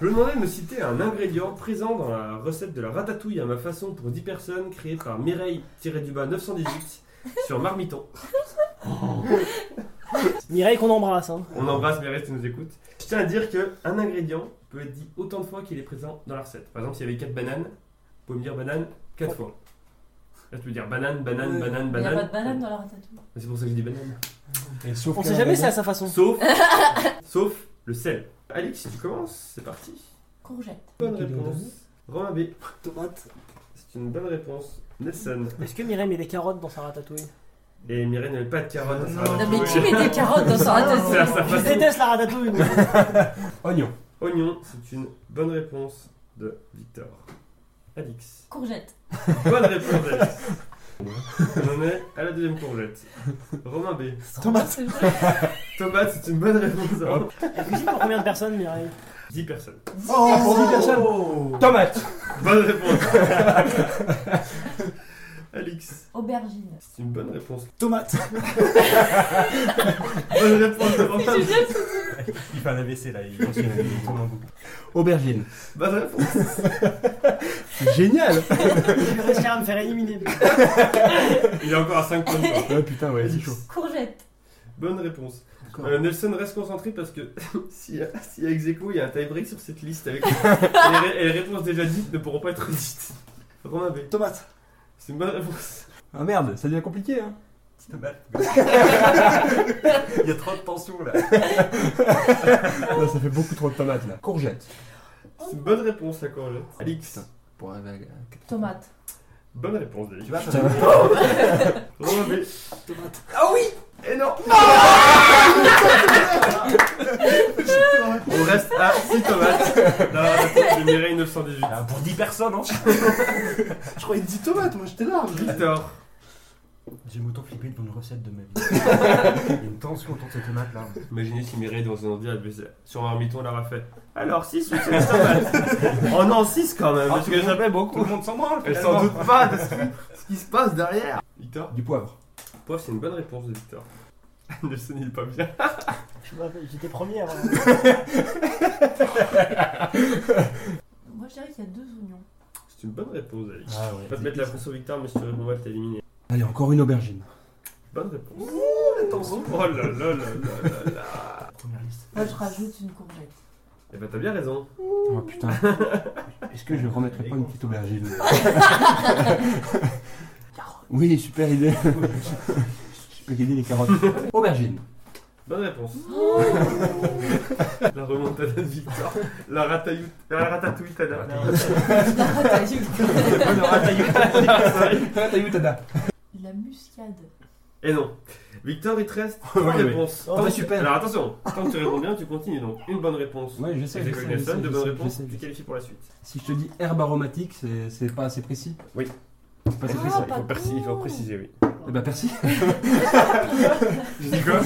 Je me demandais de me citer un ingrédient présent dans la recette de la ratatouille à ma façon pour 10 personnes créée par Mireille-918 sur Marmiton. Mireille qu'on embrasse. Hein. On embrasse Mireille si tu nous écoutes. Je tiens à dire qu'un ingrédient peut être dit autant de fois qu'il est présent dans la recette. Par exemple, s'il y avait 4 bananes, vous pouvez me dire banane 4 fois. Là, tu peux dire banane, banane, banane, Il n'y a banane. pas de banane dans la ratatouille. C'est pour ça que je dis banane. Et sauf On que sait jamais c'est à sa façon. Sauf le sel. Alix, si tu commences, c'est parti. Courgette. Bonne réponse. Romain B. Tomate. C'est une bonne réponse. Nelson. Est-ce que Mireille met des carottes dans sa ratatouille? Et Mireille n'avait pas de carottes dans sa Non, ratatouille. mais qui met des carottes dans sa C'est à ratatouille? sa Je façon. déteste la ratatouille. Oignon. Oignon, c'est une bonne réponse de Victor. Alix. Courgette. Bonne réponse d'Alix. On en est à la deuxième courgette. Romain B. Tomate. Tomate, c'est une bonne réponse. de Romain. Elle cuisine pour combien de personnes, Mireille? 10 personnes. Oh, pour 10 personnes. Tomate. Bonne réponse. Alix. Aubergine. C'est une bonne réponse. Tomate. Bonne réponse de Romain B. Il fait un AVC là, il tourne en boucle. Aubergine. Bonne réponse. Génial. Je vais réussir à me faire éliminer. Il est encore à 5 points. Quoi. Ouais, putain, ouais, c'est chaud. Courgette. Bonne réponse. Nelson reste concentré parce que s'il y a ex-aequo, il y a un tie-break sur cette liste avec et les réponses déjà dites ne pourront pas être dites. Romain B. Tomate. C'est une bonne réponse. Ah merde, ça devient compliqué hein. Tomate. Il y a trop de tension là. Là, ça fait beaucoup trop de tomates là. Courgette. C'est une bonne réponse la courgette. Alix. Pour Tomate. Bonne réponse d'Alix. Tu vois, Romain B. tomate. Ah oui. Et non. On reste à 6 tomates. Dans la réponse de Mireille 918. Pour 10 personnes, hein. Je croyais 10 tomates, moi j'étais là. Victor. J'ai m'auto-flippé devant une recette de ma vie. Il y a une tension autour de ces tomates là. Imaginez si Mireille dans un ordi, sur Marmiton, elle aurait fait. Alors 6 ou 7 tomates. Oh non, 6 quand même. Parce que j'avais beaucoup. Tout le monde s'en branle. Elle s'en doute pas de ce qui se passe derrière. Victor. Du poivre. Poivre, c'est une bonne réponse de Victor. Nelson, il est pas bien. J'étais première. Moi, je dirais qu'il y a 2 oignons. C'est une bonne réponse, Alix. Ah Je vais pas te mettre la pression Victor, mais si tu réponds mal, t'es éliminé. Allez, encore une aubergine. Bonne réponse. Attention. Oh là là là là là. Première liste. Moi, je rajoute une courgette. Eh ben, t'as bien raison. Oh putain. Est-ce que je remettrais pas une petite aubergine? Oui, super idée. Super idée, les carottes. Aubergine. Bonne réponse. La remontada de Victor. La ratatouille tada. La ratatouille. La muscade. Et non. Victor, il te reste 3 Oui, oui. réponses. Oh, Tant que- super. Alors attention, tant que tu réponds bien, tu continues. Donc, une bonne réponse. Ouais, je sais. C'est je Grégory sais, Nelson, je deux sais, bonnes je réponses, sais, je tu sais. qualifies pour la suite. Si je te dis herbe aromatique, c'est pas assez précis? Oui. C'est pas assez Ah, précis. pas Il faut préciser, oui. Eh ben, merci. Je dis quoi?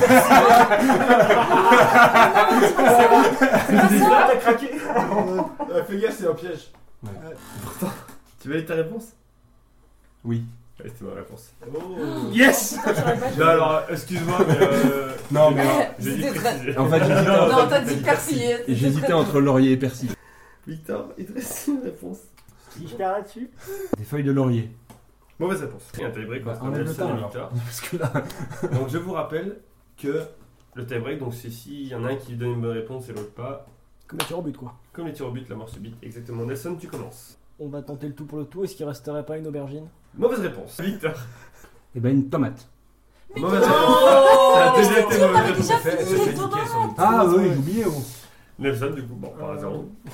T'as craqué. Fais gaffe, c'est un piège. Ouais. Pourtant, tu valides ta réponse? Oui. Ouais, c'est ma réponse. Yes. Non, alors, excuse-moi, mais Non, mais j'ai dit C'était très- préciser. en fait, Non, t'as dit persillé. j'hésitais entre laurier et persil. Victor, il te reste une réponse. Si je perds là-dessus. Des feuilles de laurier. Mauvaise réponse. Il y a un tie-break Bah, entre enlève le Nelson temps, et alors. Victor. Parce que là. Donc, je vous rappelle que le tie-break, donc c'est s'il y en a un qui donne une bonne réponse et l'autre pas. Comme un tir au but, quoi. Comme les tirs au but, la mort subite. Exactement. Nelson, tu commences. On va tenter le tout pour le tout. Est-ce qu'il resterait pas une aubergine? Mauvaise réponse. Victor. Eh ben, une tomate. Mauvaise réponse. Oh, Ça a déjà été on mauvaise avait réponse. déjà fini les tomates. Ah oui, j'ai oublié. Oh. Nelson, du coup, bon, par hasard.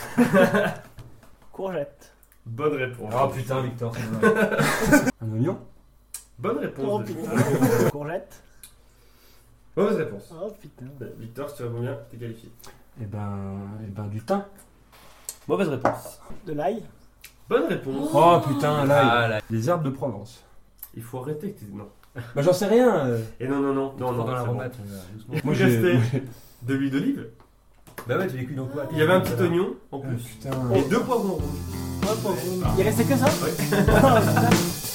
Courgette. Bonne réponse. Oh putain, Victor. Un oignon. Bonne Oh réponse. de putain. Victor. Courgette. Mauvaise réponse. Oh putain. Victor, si tu réponds bien, t'es qualifié. Eh ben, du thym. Mauvaise réponse. De l'ail. Bonne réponse. Oh putain, là. Les herbes de Provence. Il faut arrêter que tu... Non. Bah, j'en sais rien. Et non, non, non, non, non. Dans la c'est bon. remettre. Il restait de l'huile d'olive. Bah ouais, tu les cuis dans quoi? Il y avait un petit oignon en Oh plus. putain. Et 2 poivrons rouges. Il restait que ça? Ouais. Oh, putain.